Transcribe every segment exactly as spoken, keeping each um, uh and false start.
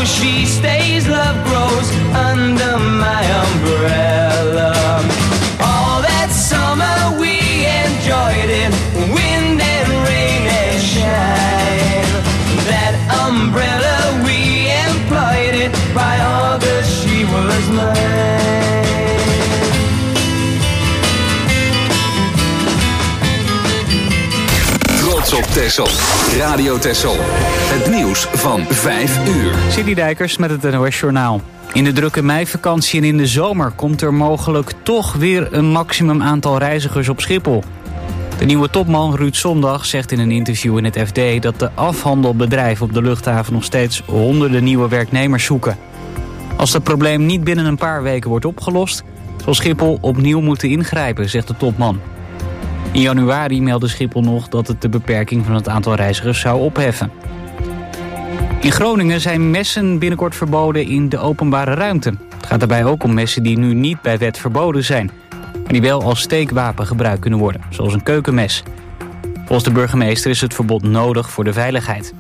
she stays, love grows under my umbrella. All that summer we enjoyed it, wind and rain and shine. That umbrella we employed it, by August she was mine. Trots op Texel. Radio Texel. Het nieuws van vijf uur. Cindy Dijkers met het N O S Journaal. In de drukke meivakantie en in de zomer komt er mogelijk toch weer een maximum aantal reizigers op Schiphol. De nieuwe topman Ruud Zondag zegt in een interview in het F D dat de afhandelbedrijven op de luchthaven nog steeds honderden nieuwe werknemers zoeken. Als dat probleem niet binnen een paar weken wordt opgelost, zal Schiphol opnieuw moeten ingrijpen, zegt de topman. In januari meldde Schiphol nog dat het de beperking van het aantal reizigers zou opheffen. In Groningen zijn messen binnenkort verboden in de openbare ruimte. Het gaat daarbij ook om messen die nu niet bij wet verboden zijn, maar die wel als steekwapen gebruikt kunnen worden, zoals een keukenmes. Volgens de burgemeester is het verbod nodig voor de veiligheid.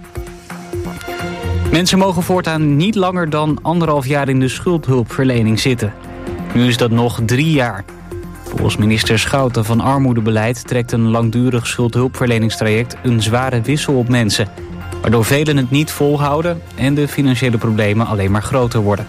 Mensen mogen voortaan niet langer dan anderhalf jaar in de schuldhulpverlening zitten. Nu is dat nog drie jaar. Volgens minister Schouten van Armoedebeleid trekt een langdurig schuldhulpverleningstraject een zware wissel op mensen, waardoor velen het niet volhouden en de financiële problemen alleen maar groter worden.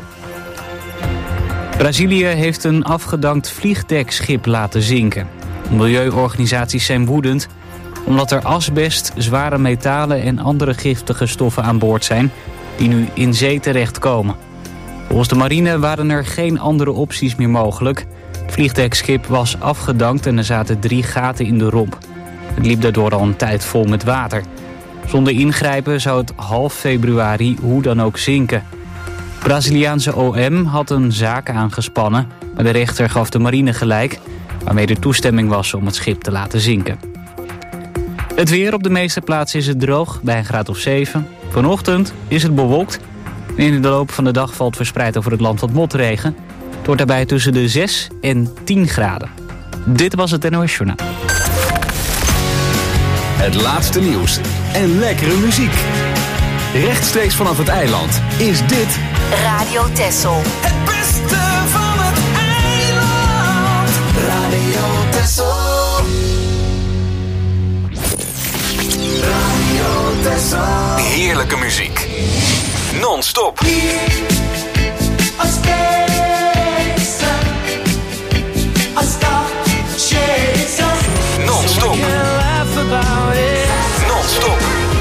Brazilië heeft een afgedankt vliegdekschip laten zinken. Milieuorganisaties zijn woedend omdat er asbest, zware metalen en andere giftige stoffen aan boord zijn die nu in zee terechtkomen. Volgens de marine waren er geen andere opties meer mogelijk. Het vliegdekschip was afgedankt en er zaten drie gaten in de romp. Het liep daardoor al een tijd vol met water. Zonder ingrijpen zou het half februari hoe dan ook zinken. Braziliaanse O M had een zaak aangespannen, maar de rechter gaf de marine gelijk, waarmee er toestemming was om het schip te laten zinken. Het weer: op de meeste plaatsen is het droog, bij een graad of zeven. Vanochtend is het bewolkt en in de loop van de dag valt verspreid over het land wat motregen. Het wordt daarbij tussen de zes en tien graden. Dit was het N O S Journaal. Het laatste nieuws en lekkere muziek. Rechtstreeks vanaf het eiland is dit Radio Texel. Het beste van het eiland. Radio Texel. Radio Texel. heerlijke muziek. Non-stop. Non-stop. Non-stop.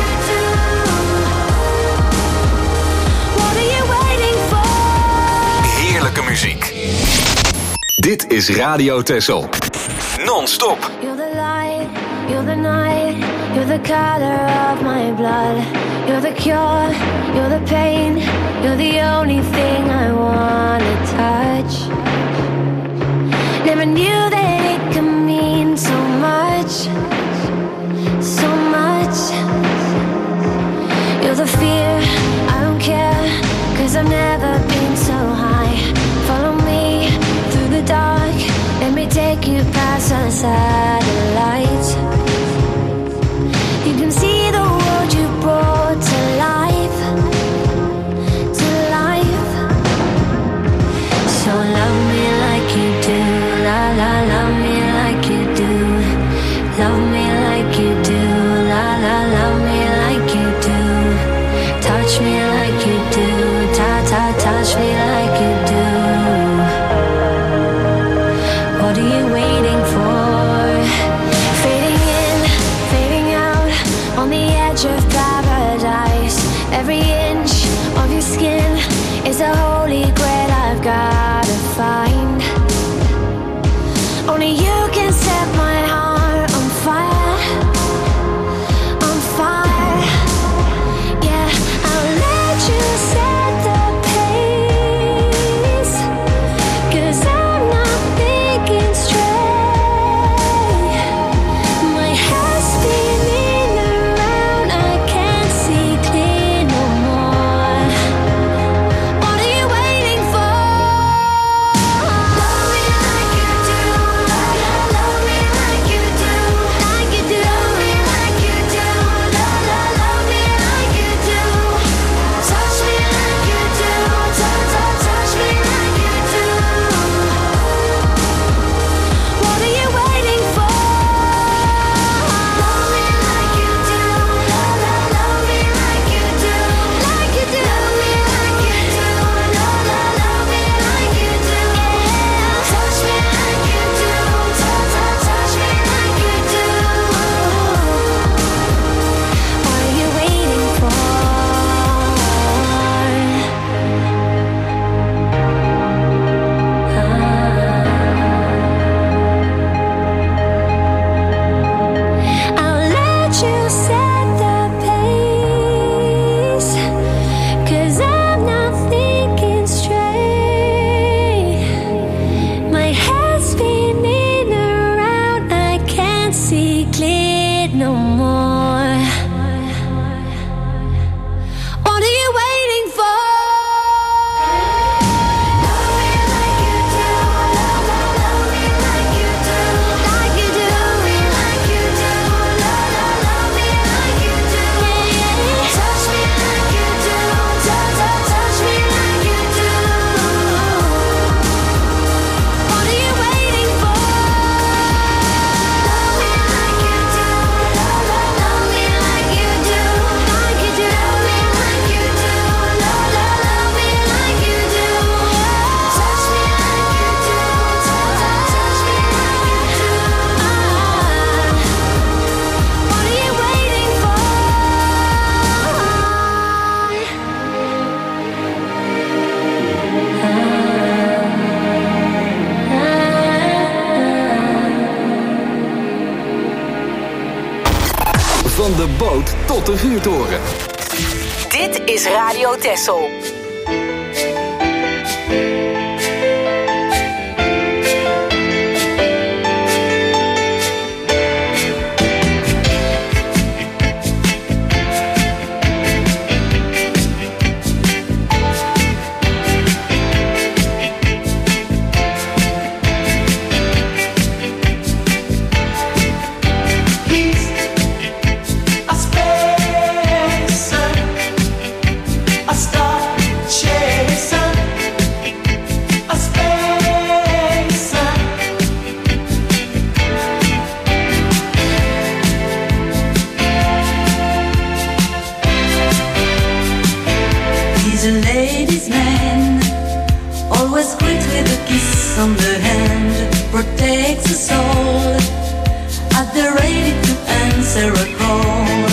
Heerlijke muziek. Dit is Radio Texel. Non-stop. You're the light, you're the night, you're the color of my blood. You're the cure, you're the pain, you're the only thing I wanna touch. Never knew that it could mean so much, so much. You're the fear, I don't care, 'cause I've never been so high. Follow me through the dark, let me take you past the satellites. You can see the world you brought to life, to life. So love me like you do, la la, love me like you do. Love me like you do, la la, love me like you do. Touch me like you do, ta ta, touch me like you do. What are you waiting for? Fading in, fading out, on the edge of paradise. Every inch of your skin is a holy grail I've gotta find. Only you can set my heart on fire, on fire. Yeah, I'll let you set the pace, 'cause I'm not thinking straight. My head's spinning around, I can't see clear no more. What are you waiting for? Zoeterwoud tot de Vuurtoren. Dit is Radio Texel. On the hand, protects the soul at the ready to answer a call.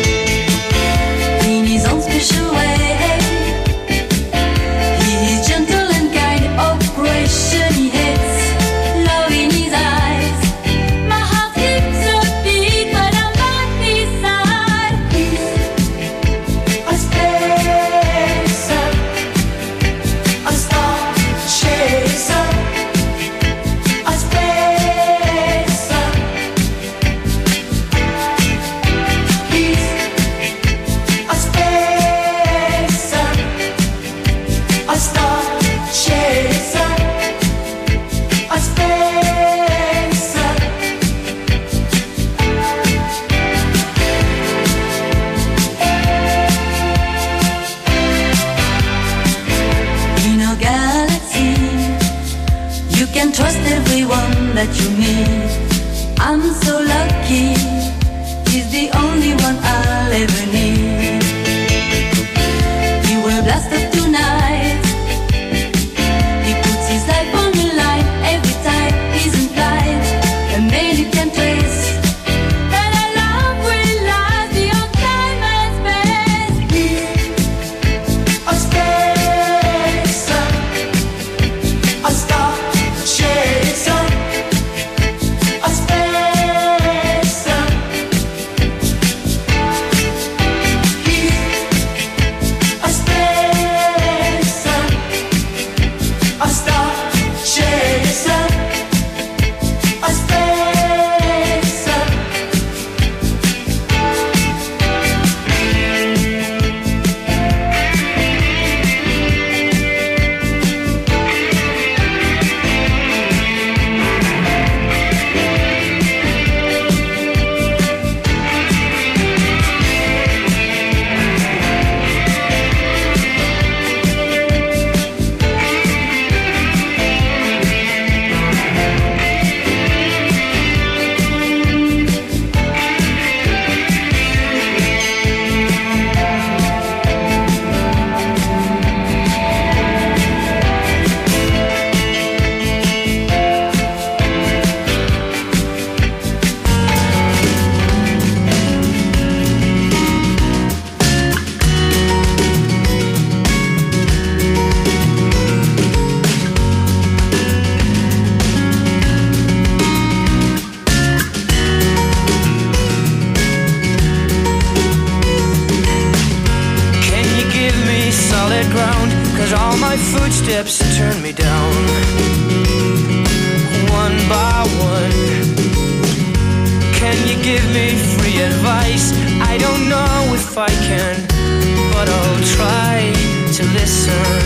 In his own special way, he is gentle and kind. Operation he hates, love in his eyes. My heart skips a beat when I'm by his side. He's a spacer, a star chaser. Trust everyone that you meet. I'm so lucky, he's the only one I'll ever need. He will blast up tonight. He puts his life on the line every time he's in flight. And then you can trace that our love will last beyond time and space. He's a spacer, a star chaser, a spacer. He's a spacer, a star chaser, a spacer. All my footsteps turn me down, one by one. Can you give me free advice? I don't know if I can, but I'll try to listen.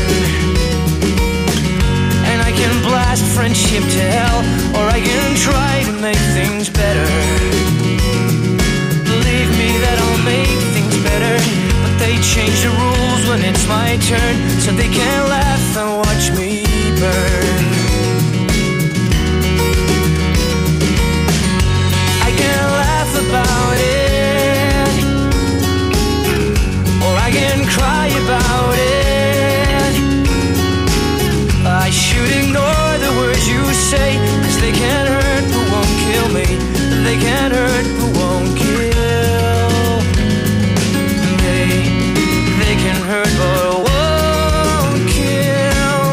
And I can blast friendship to hell, or I can try to make things better. Believe me that I'll make things better, but they change the rules when it's my turn, so they can laugh and watch me burn. I can laugh about it, or I can cry about it. I should ignore the words you say, 'cause they can't hurt but won't kill me. They can't hurt but won't kill me. They can hurt but won't kill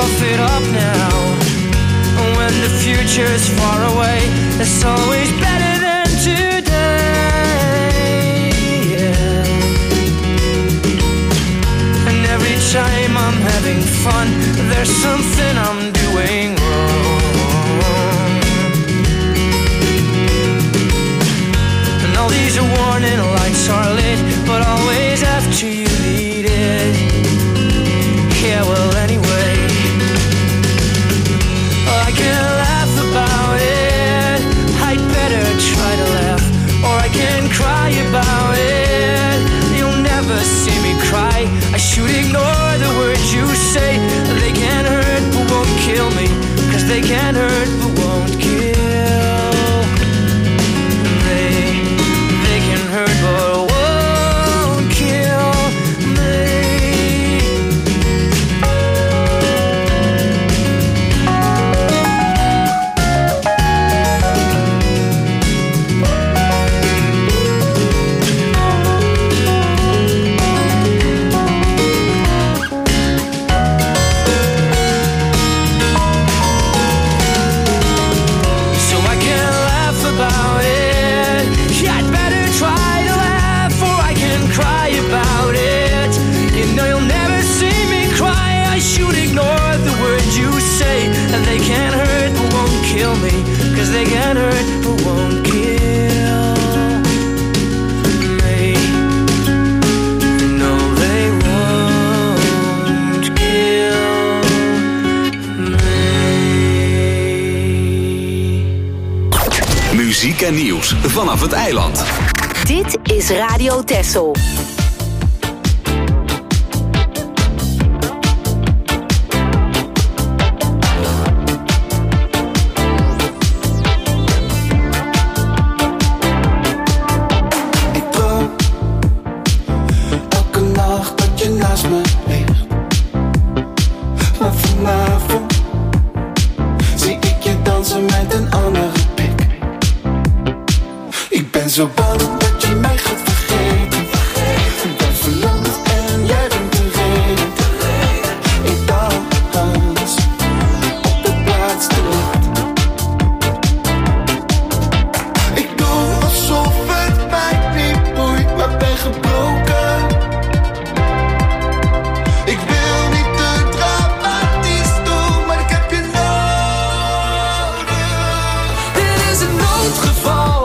rough it up now. When the future's far away, it's always better than today. Yeah. And every time I'm having fun, there's something I'm doing wrong. And all these warning lights are lit, but always after you need it. Yeah, well, anyway, I can laugh about it. I'd better try to laugh, or I can cry about it. You'll never see me cry. I should ignore the words you say. They can't hurt but won't kill me, 'cause they can't hurt but won't kill. They, they can hurt but won't kill me. Kill me, 'cause they can hurt but won't kill me. No, they won't kill me. Muziek en nieuws vanaf het eiland. Dit is Radio Texel. Zo bang dat je mij gaat vergeten. Ik ben verlamd en jij bent de reden. Ik dans op de plaats te laat. Ik doe alsof het mij niet boeit, maar ben gebroken. Ik wil niet te dramatisch doen, maar ik heb je nodig. Dit is een noodgeval.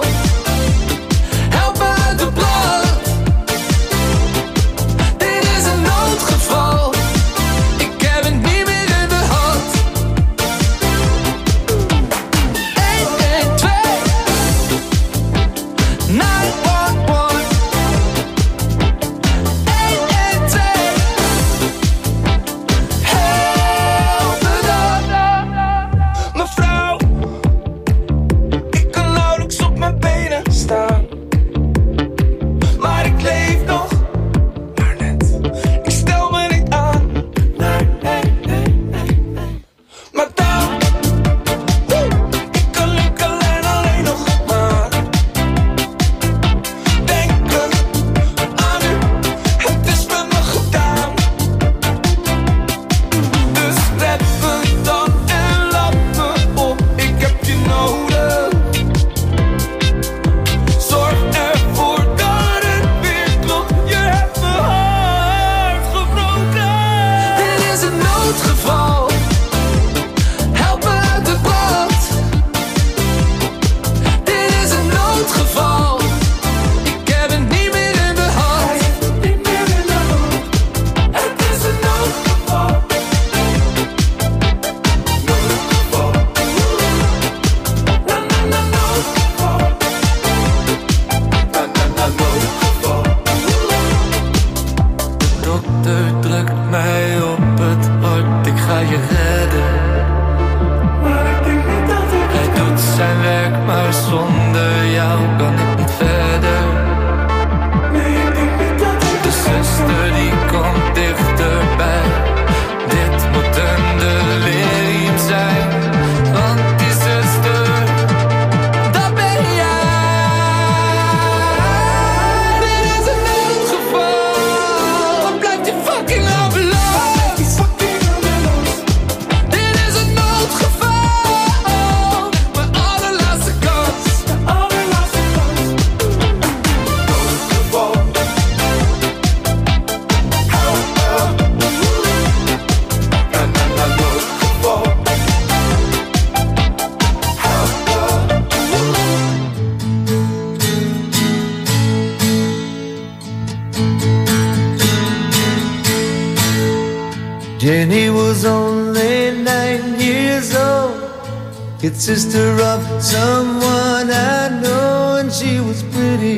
was only nine years old. Kid sister of someone I know, and she was pretty.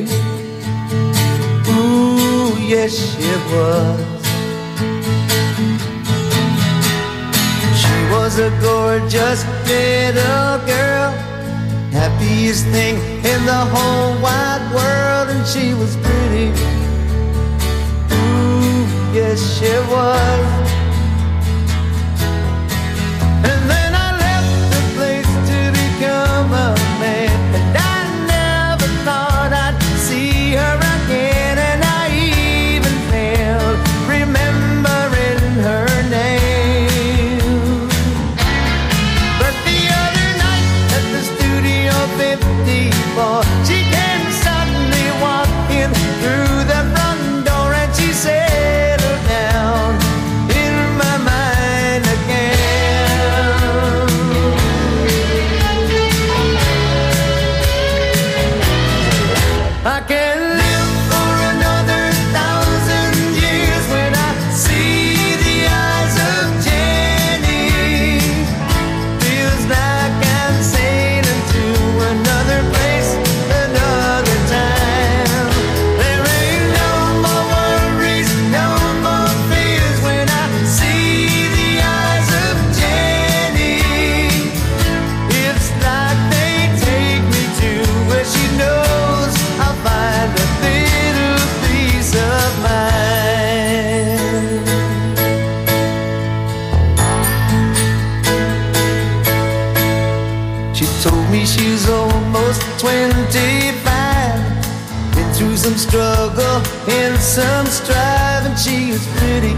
Ooh, yes, she was. She was a gorgeous little girl, happiest thing in the whole wide world, and she was pretty. Ooh, yes, she was. And then I left the place to become a man, and I never thought I'd see her again, and I even failed remembering her name. But the other night at the Studio fifty-four, she came suddenly walking through the front door, and she settled down in my mind again. I can live for another thousand years when I see the eyes of Jenny. Feels like I'm sailing to another place, another time. There ain't no more worries, no more fears when I see the eyes of Jenny. It's like they take me to where she knows I'll find a little piece of mind. She told me she's almost twenty-five, been through some struggle and some strife, and she is pretty.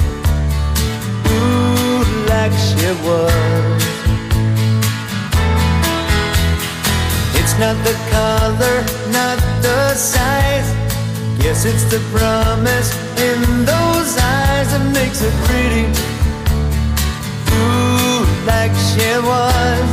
Ooh, like she was. It's not the color, not the size. Guess it's the promise in those eyes that makes her pretty. Ooh, like she was.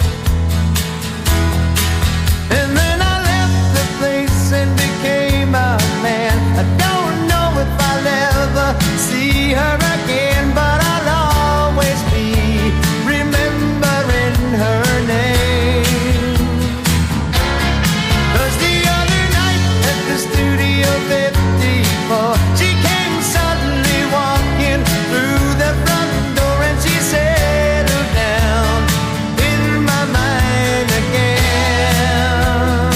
And then I left the place and became a man. I don't know if I'll ever see her again, but I'll always be remembering her name. 'Cause the other night at the Studio fifty-four, she came suddenly walking through the front door, and she settled down in my mind again.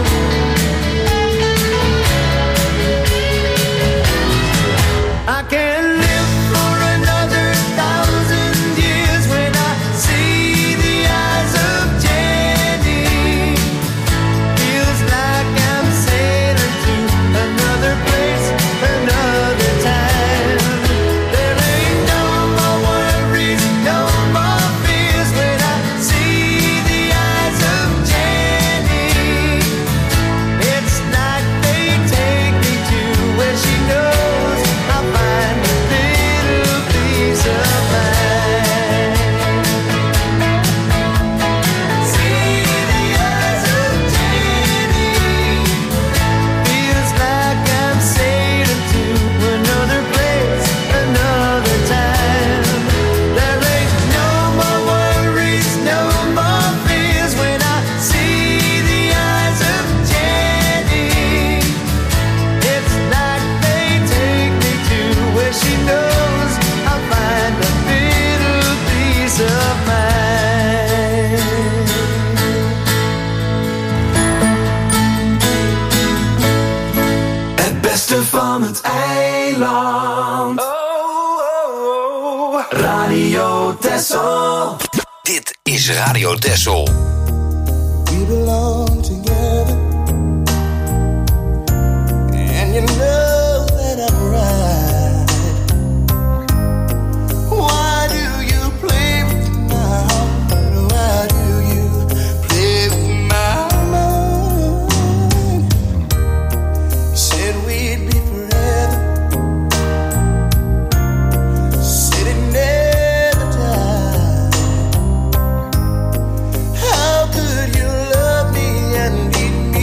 I can live for another thousand years when I see the eyes of Jenny. Feels like I'm sailing to another place, another time. There ain't no more worries, no more fears when I see the eyes of Jenny. It's like they take me to where she knows I'll find a little piece of mind. See the eyes of Jenny. Feels like I'm sailing to another place, another time. There ain't no more worries, no more fears when I see the eyes of Jenny. It's like they take me to where she knows I'll find a little piece of mind. Het beste van het eiland. Radio Texel. Dit is Radio Texel. We belong together, and you know that I'm right. Why do you play with my heart? Why do you play with my mind? You said we'd be forever, said it never died. How could you love me and leave me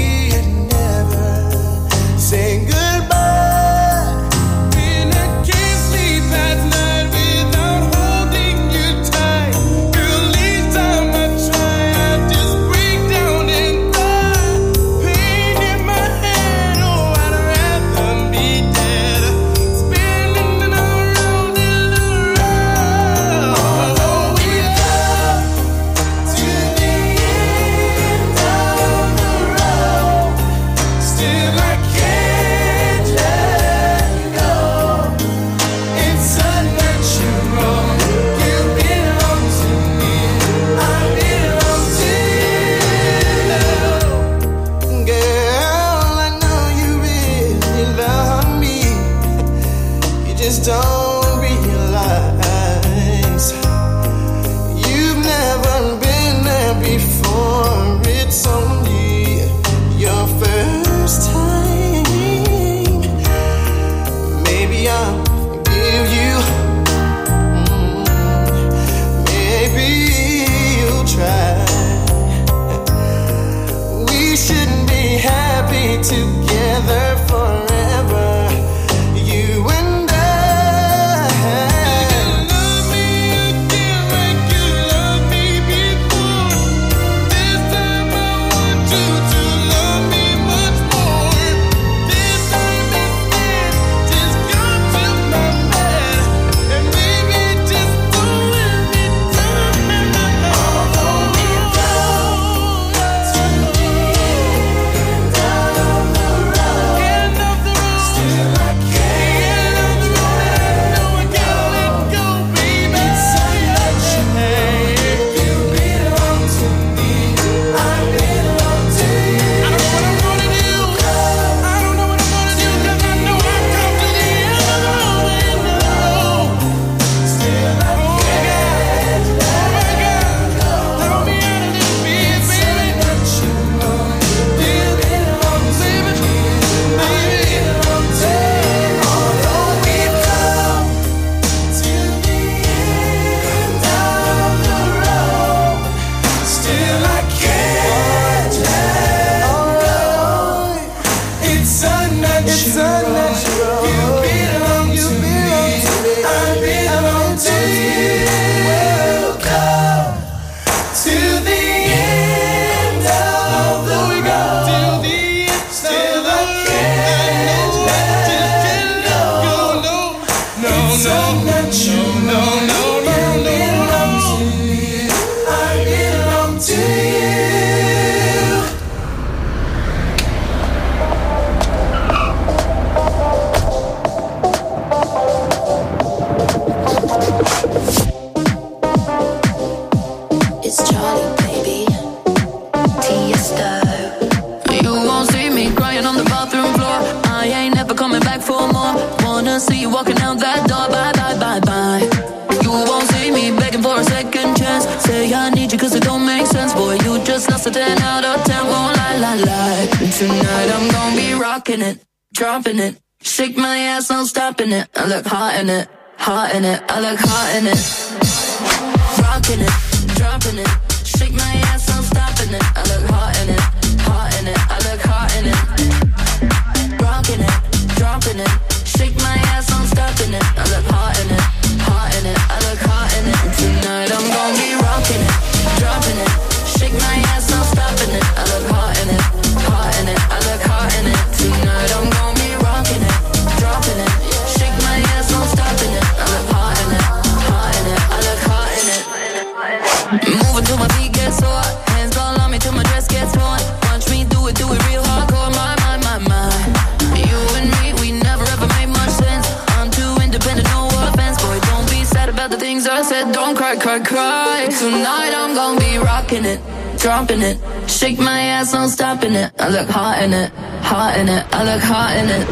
second chance. Say I need you cause it don't make sense. Boy, you just lost a ten out of ten. Won't lie, lie, lie. Tonight I'm gonna be rocking it, dropping it. Shake my ass, no stopping it. I look hot in it, hot in it. I look hot in it. Rocking it, dropping it. Shake my ass, no stopping it. I look hot in it, hot in it. I look hot in it. Rocking it, dropping it. Shake my ass, no stopping it. I look hot in it, hot in it. I look hot in it. Tonight I'm gonna be rocking it, dropping it. Shake my ass, no stopping it. I look hot in it, hot in it. I look hot in it. Tonight I'm gonna be rocking it, dropping it. Shake my ass, no stopping it. I look hot in it, hot in it. I look hot in it. Moving till my feet get sore. Hands all on me till my dress gets torn. Watch me do it, do it real hardcore. My, my, my, my. You and me, we never ever made much sense. I'm too independent, no offense. Boy, don't be sad about the things I said. Don't cry, cry, cry. Tonight I'm gonna be rocking it, dropping it. Shake my ass, no stopping it. I look hot in it, hot in it. I look hot in it.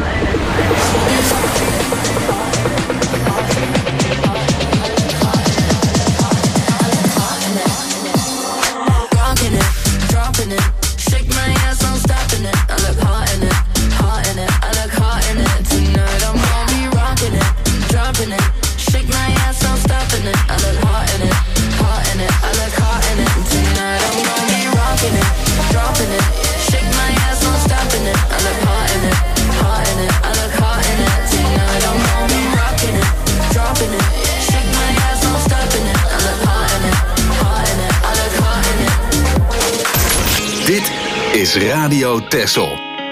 Rocking it, dropping it. Shake my ass, no stopping it. I look hot in it, hot in it. I look hot in it. Tonight I'm gonna be rocking it, dropping it. Shake my ass, no stopping it. I look hot in it, hot in it. I look hot in it. Tonight I'm gonna be rocking it, dropping it. Shake my ass, no stopping it. I look hot in it, hot in it. I look hot in it. Tonight I'm gonna be rocking it, dropping it. Shake my ass, no stopping it. I look hot in it, hot in it. I look hot in it. Dit is Radio Texel.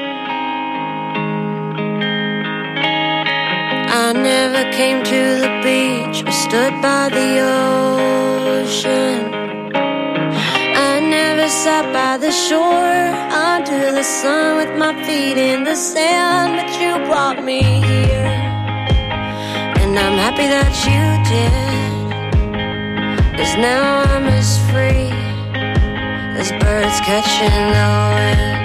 I never came to the beach or stood by the ocean. I never sat by the shore under the sun with my feet in the sand. But you brought me here, and I'm happy that you did. 'Cause now I'm as free as birds catching the wind.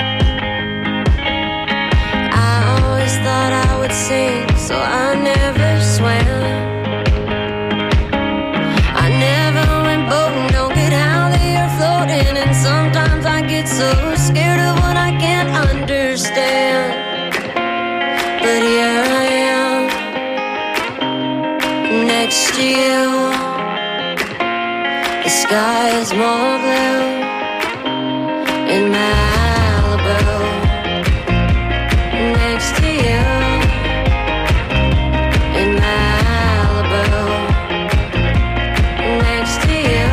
I always thought I would sink, so I never swam. I never went boating, don't get how they are floating. And sometimes I get so scared of what I can't understand. But here I am, next to you. The sky is more blue in Malibu. Next to you in Malibu. Next to you.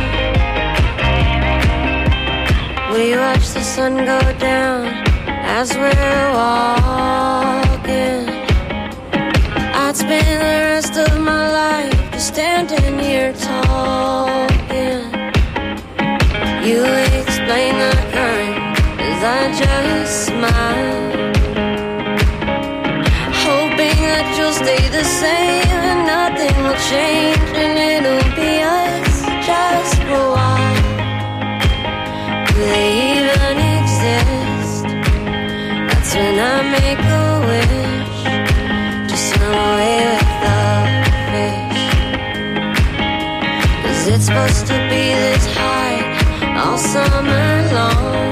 We watch the sun go down as we're walking. I'd spend the rest of my life just standing here talking. You explain the current as I just smile, hoping that you'll stay the same and nothing will change, and it'll be us just for a while. Do they even exist? That's when I make a wish to swim away with the fish. 'Cause it's supposed to be this high all summer long.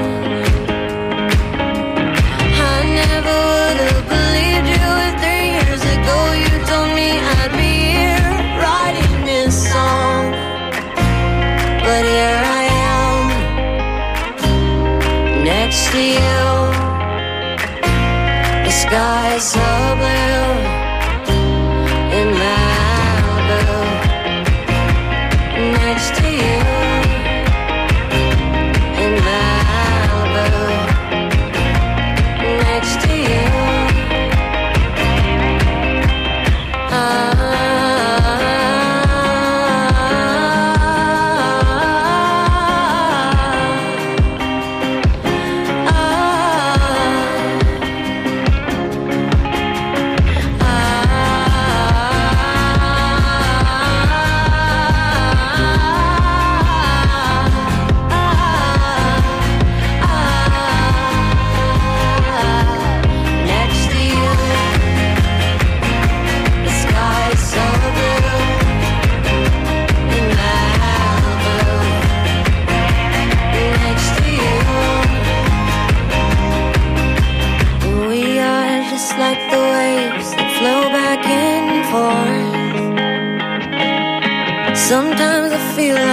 I never would have believed you if three years ago you told me I'd be here writing this song. But here I am, next to you. The sky is so blue in Malibu. Next to you in Malibu. Next to you.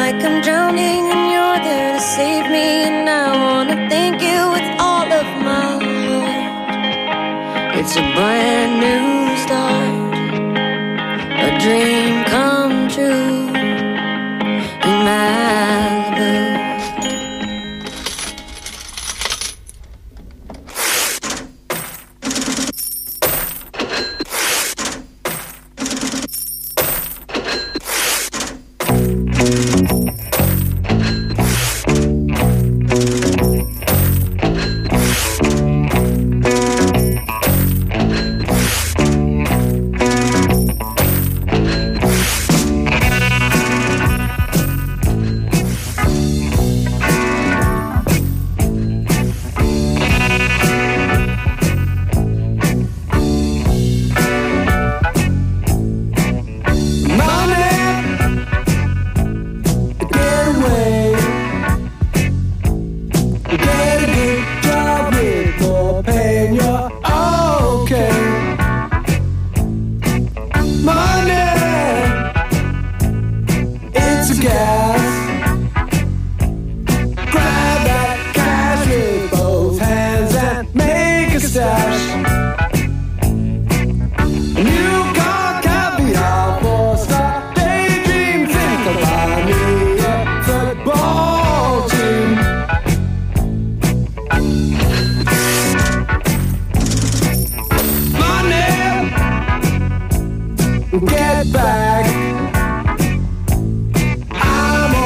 like I'm drowning and you're there to save me. And I wanna thank you with all of my heart. It's a brand new start, a dream come true in Malibu. Get back. I'm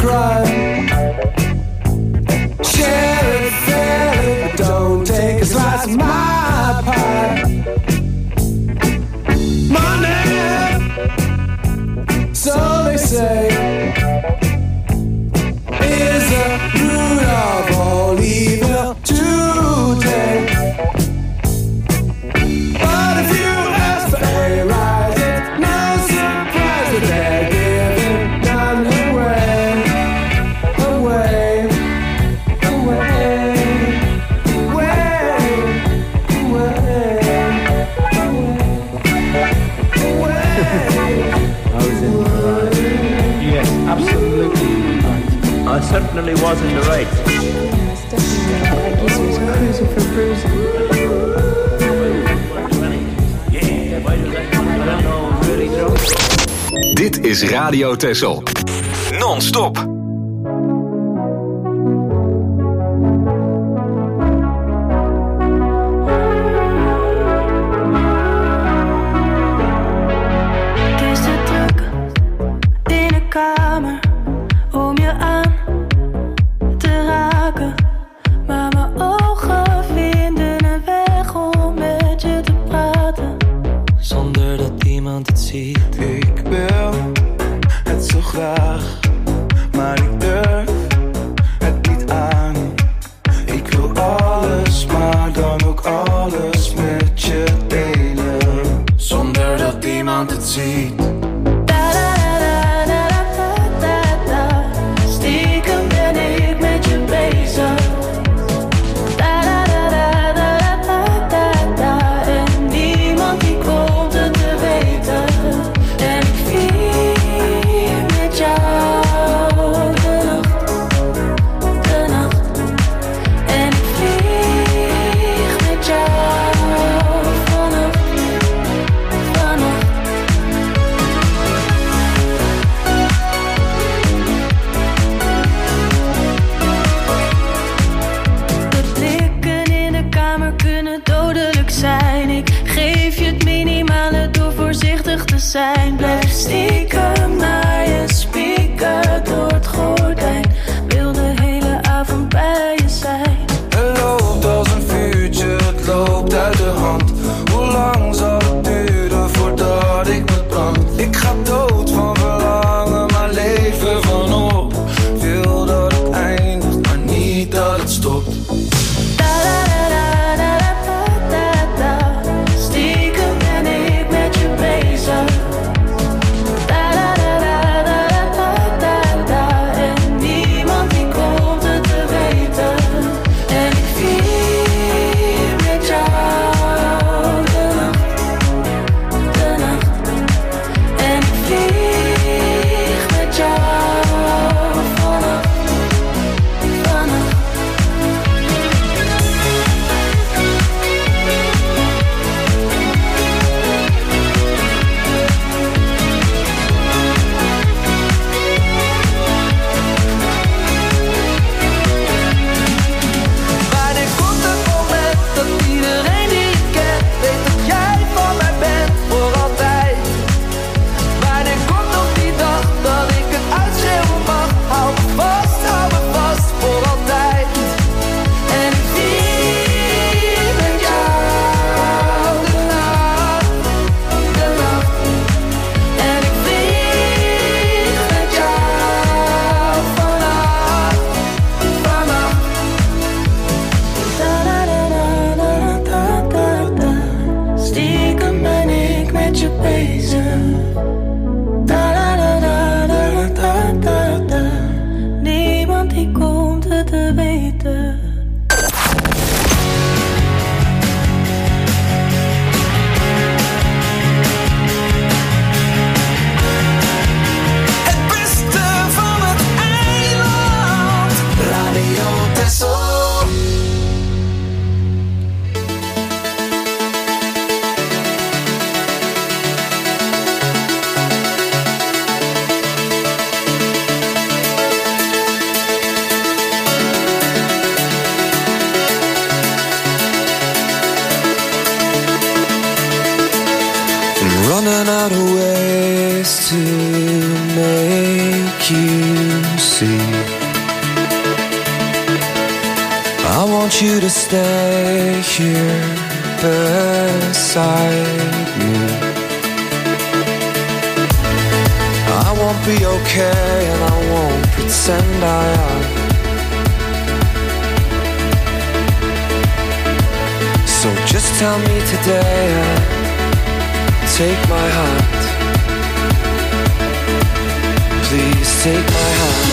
crime. Share it fairly, but don't take a slice of my pie. Money, so they say, is the root of all evil today. But if you ask for a rise, it's no surprise that they're giving none away, away, away, away, away. I was in the right. Yes, absolutely right. I certainly was in the right. Yes, definitely. I guess he was cruising for bruising. Dit is Radio Texel. Non-stop. Ik wil het zo graag, maar ik durf het niet aan. Ik wil alles, maar dan ook alles met je delen, zonder dat iemand het ziet. Stiekem ben ik met je bezig. En niemand die komt het te weten. En ik vier met jou de nacht, de nacht. En ik vlieg met jou vannacht, vannacht. De blikken in de kamer kunnen dodelijk zijn. Ik geef je het minimale door voorzichtig te zijn. Blijf stiekem naar je spieken door het gordijn. Wil de hele avond bij je zijn. Het loopt als een vuurtje, het loopt uit de hand. Hoe lang zal het duren voordat ik me brand? Ik ga dood van verlangen, maar leven vanop. Wil dat het eindigt, maar niet dat het stopt. Stiekem ben ik met je bezig. En niemand die komt het te weten. En ik vier met jou de nacht, de nacht. En ik vlieg met jou vannacht, vannacht. Wanneer komt het moment dat iedereen die je kent weet dat jij van mij bent voor altijd? Wanneer komt nog die dag dat ik het uitschreeuwen mag? Hou me vast, hou me vast voor altijd. En ik vier met jou de nacht, de nacht. En ik vlieg met jou vannacht, vannacht. Da-da-da-da-da-da-da. Stiekem ben ik met je bezig. Da-da-da-da-da-da-da. Niemand die komt het te weten. Het beste van het eiland. Radio Texel. Running out of ways to make you see. I want you to stay here beside me. I won't be okay and I won't pretend I am. So just tell me today and take my hand. Please take my hand.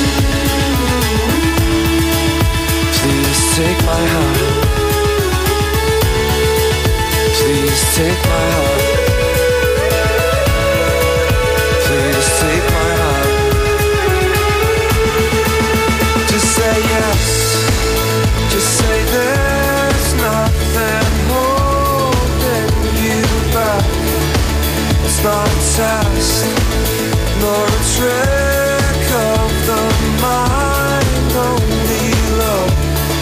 Please take my hand. Please take my hand. Please take my hand. Just say yes. Just say there's nothing holding you back. It's not a test, nor a trick of the mind, only love.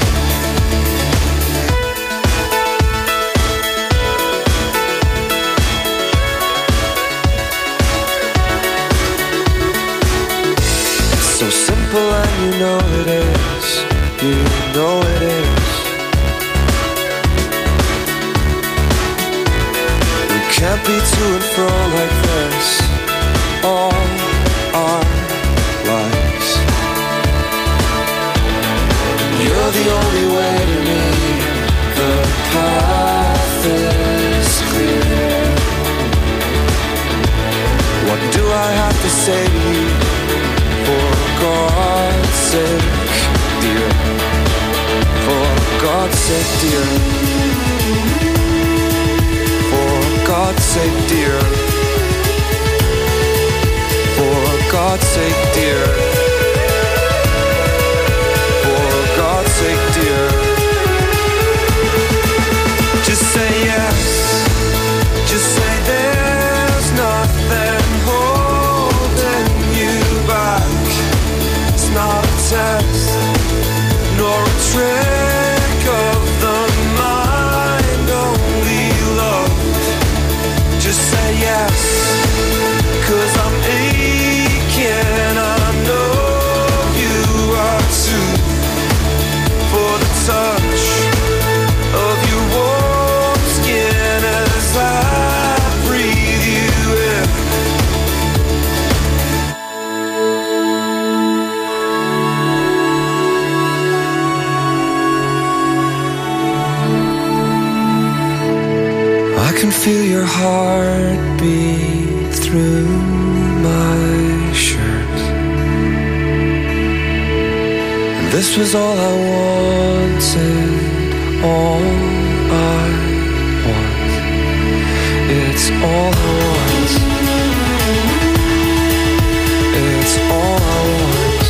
So simple and you know it is, you know it is. We can't be to and fro like this all our lives. You're the only way to me, the path is clear. What do I have to say to you? For God's sake, dear. For God's sake, dear. For God's sake, dear. For God's sake, dear. For God's sake, dear. Just say yes. Just say there's nothing holding you back. It's not a test, nor a trick of the mind, only love. Just say yes, 'cause I'm aching, I know you are too. For the touch of your warm skin as I breathe you in. I can feel your heartbeat through my shirt. And this was all I wanted, all I want. It's all I want. It's all I want.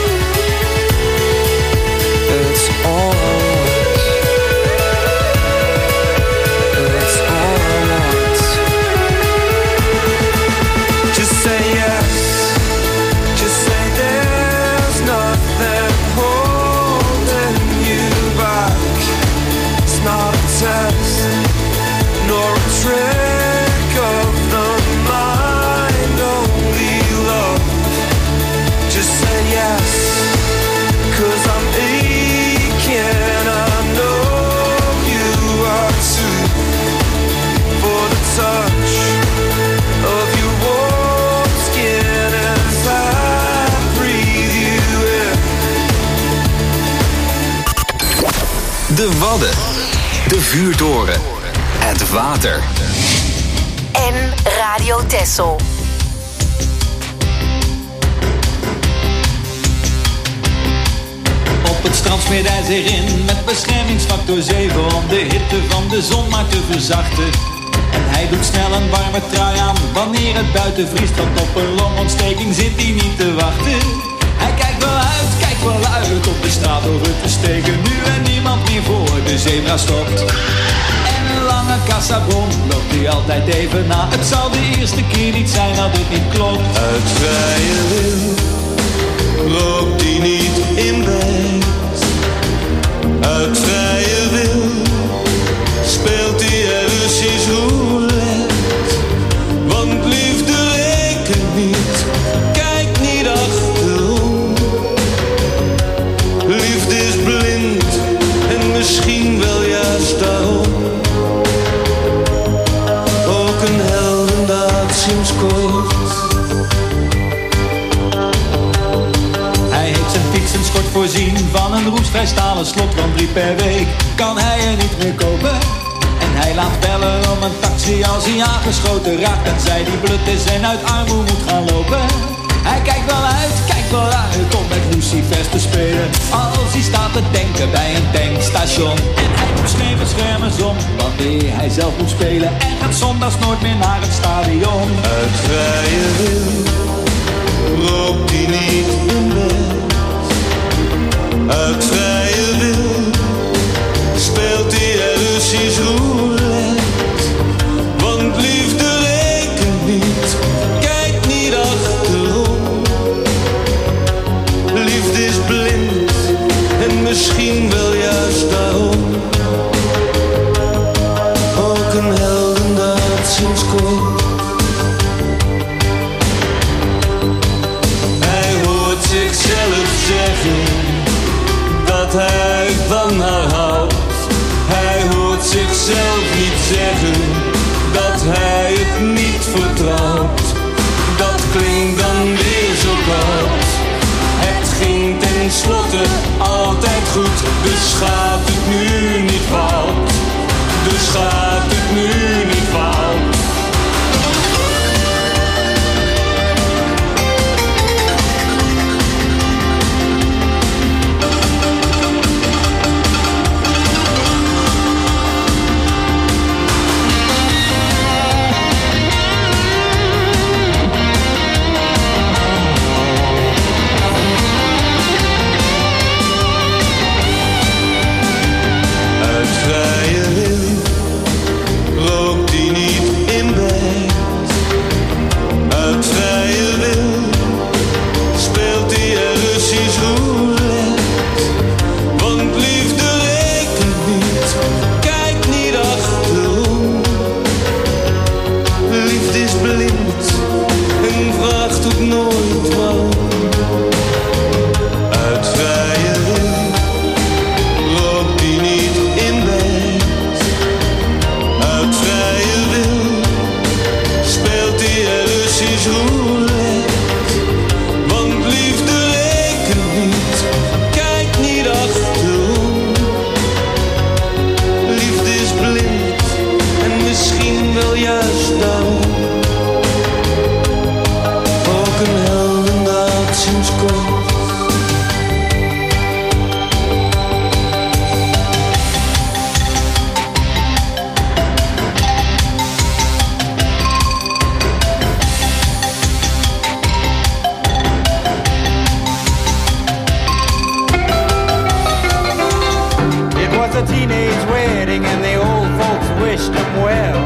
It's all I want. It's all I want. Just say yes. Just say there's nothing holding you back. It's not a test, nor a trick of the mind, only love. Just say yes, 'cause I'm aching, I know you are too. For the touch of your warm skin as I breathe you in. De Wadden, de vuurtoren, het water. En Radio Texel. Op het strand smeert hij zich in met beschermingsfactor zeven om de hitte van de zon maar te verzachten. En hij doet snel een warme trui aan wanneer het buiten vriest, want op een longontsteking zit hij niet te wachten. Hij kijkt wel uit, kijkt wel uit op de straat over te steken, nu en niemand meer voor de zebra stopt. En een lange kassabon loopt hij altijd even na. Het zal de eerste keer niet zijn dat het niet klopt. Uit vrije wil rookt hij niet in bed. Uit vrije wil speelt hij er Russisch roulette. Want liefde rekent niet, kijk niet achterom. voorzien van een roestvrij stalen slot van drie per week. Kan hij er niet meer kopen? En hij laat bellen om een taxi als hij aangeschoten raakt. En zij die blut is en uit armoede moet gaan lopen. Hij kijkt wel uit, kijkt wel uit om met lucifers te spelen. Als hij staat te denken bij een tankstation. En hij moet schreven schermen om wanneer hij zelf moet spelen. En gaat zondags nooit meer naar het stadion. Uit vrije wil rookt hij niet in bed. Uit vrije wil speelt hij er Russisch roulette. Want liefde rekent niet, kijk niet achterom. Liefde is blind en misschien wel juist daarom. Ook een heldendaad sinds kort. Hij hoort zichzelf zeggen dat hij van haar houdt. Hij hoort zichzelf niet zeggen dat hij het niet vertrouwt. Dat klinkt dan weer zo koud. Het ging tenslotte altijd goed, dus gaat het nu niet fout. Dus gaat het nu niet fout. Vrije wil rookt hij niet in bed. Uit vrije wil speelt hij er Russisch roulette. Want liefde rekent niet, kijk niet achterom. Liefde is blind en vraagt ook nooit waarom. Uit vrije wil rookt hij niet in bed. Uit vrije wil speelt hij er Russisch roulette. Want liefde rekent niet, kijk niet achterom. Liefde is blind en misschien wel juist daarom. Ook een heldendaad sinds kort. A teenage wedding and the old folks wished him well.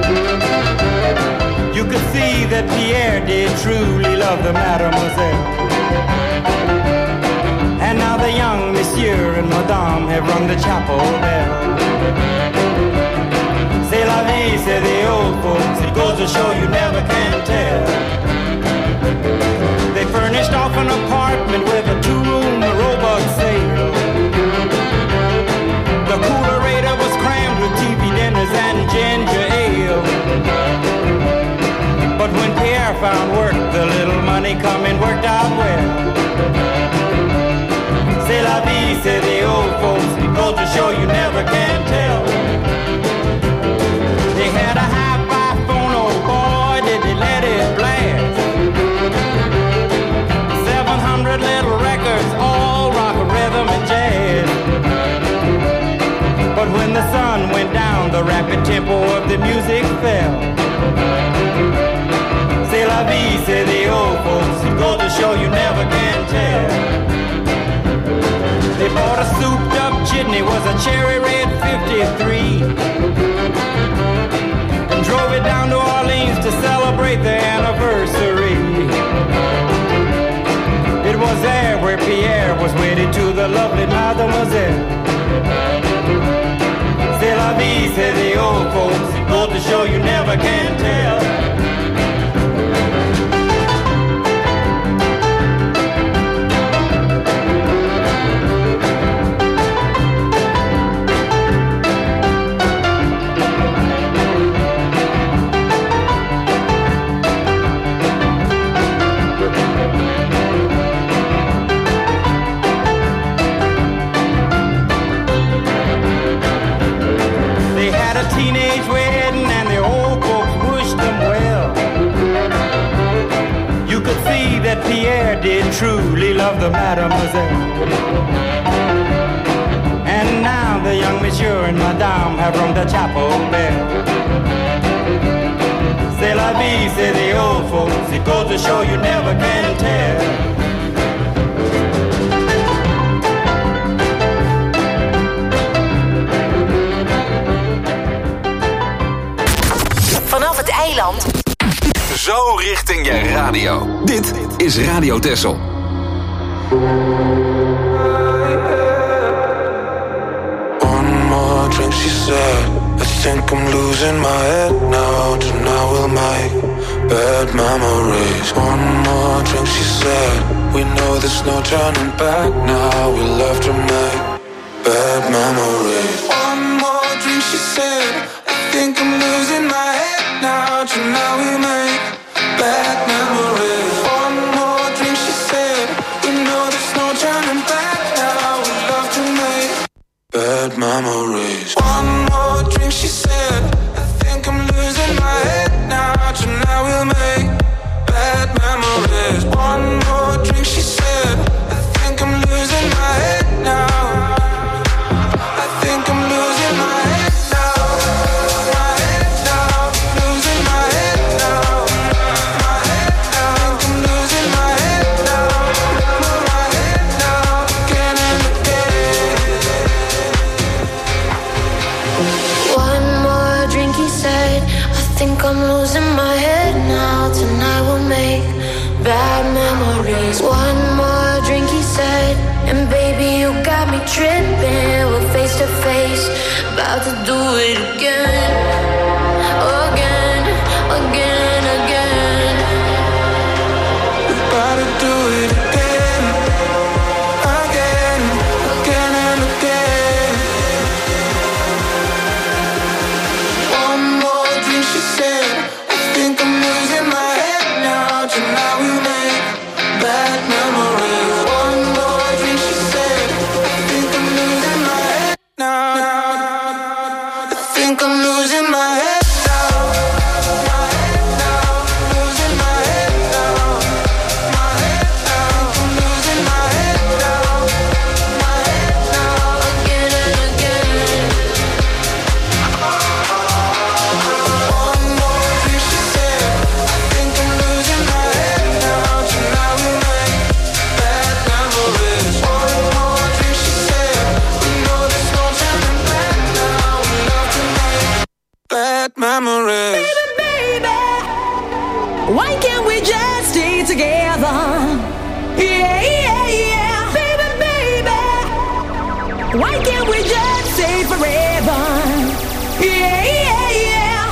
You could see that Pierre did truly love the mademoiselle. And now the young monsieur and madame have rung the chapel bell. C'est la vie, say the old folks, it goes to show you never can tell. They furnished off an apartment with a two-room robot sale. The coolerator was crammed with T V dinners and ginger ale. But when Pierre found work, the little money coming worked out well. C'est la vie, say the old folks, it goes to show you never can tell. They had a hi-fi phone, oh boy, did they let it blast. Seven hundred little records, all rock, rhythm, and jazz. But when the sun went down, the rapid tempo of the music fell. C'est la vie, say the old folks, it goes to show you never can tell. They bought a souped up jitney, was a cherry red fifty-three, and drove it down to Orleans to celebrate the anniversary. It was there where Pierre was wedded to the lovely mademoiselle. C'est la vie, say the old folks, it goes to show you never can tell. of the mademoiselle. And now the young monsieur and madame have rung the chapel bell. C'est la vie, say the old folks. It goes to show you never can tell. Vanaf het eiland. Zo richting je radio. Dit is Radio Texel. One more drink, she said. I think I'm losing my head now. Tonight we'll make bad memories. One more drink, she said. We know there's no turning back now. We'll have to make bad memories. One more drink, she said. I think I'm losing my head now. Tonight we'll make bad memories. One more drink, she said. We know there's no turning back now. We'll have to make bad memories. One more drink, she said. I think I'm losing my head now. Tonight we'll make bad memories. One more drink, she said. I think I'm losing my head now. I think I'm losing my head now. My head now. Losing my head now. My head now. I think I'm losing my head now. My head now. Again and again. One more drink, he said. I think I'm losing my head now. Tonight we'll make bad memories. One more drink, he said. And baby, you got me tripping. We're face to face, about to do it again. Again, again, again. We're about to do it again. Again, again and again. One more drink, she said. I think I'm losing my head now. Tonight we make bad memories. One more drink, she said. I think I'm losing my head now. I think I'm losing my head now. My head now. Losing my head now. My head now. I'm losing my head now. My head now. Again and again. One more drink, she said. I think I'm losing my head now. Tonight we make bad memories. One more drink, she said. We know there's no turning back now. We love to make bad memories. Baby, why can't we just stay together? Yeah, yeah, yeah. Baby, baby, why can't we just stay forever? Yeah, yeah, yeah.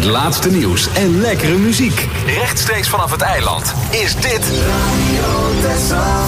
Het laatste nieuws en lekkere muziek. Rechtstreeks vanaf het eiland is dit Radio Texel.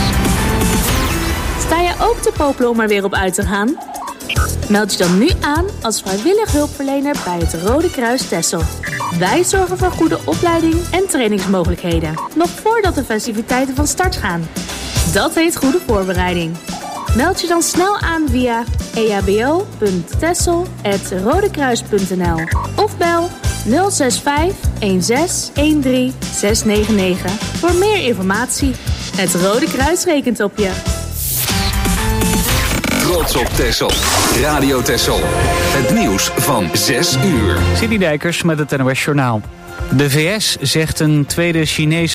Sta je ook te popelen om er weer op uit te gaan? Meld je dan nu aan als vrijwillig hulpverlener bij het Rode Kruis Texel. Wij zorgen voor goede opleiding en trainingsmogelijkheden, nog voordat de festiviteiten van start gaan. Dat heet goede voorbereiding. Meld je dan snel aan via e h b o punt texel apenstaartje rodekruis punt n l of bel nul zes vijf een zes een drie zes negen negen voor meer informatie. Het Rode Kruis rekent op je. Trots op Texel. Radio Texel. Het nieuws van zes uur. Sidney Dijkers met het N O S Journaal. De V S zegt een tweede Chinese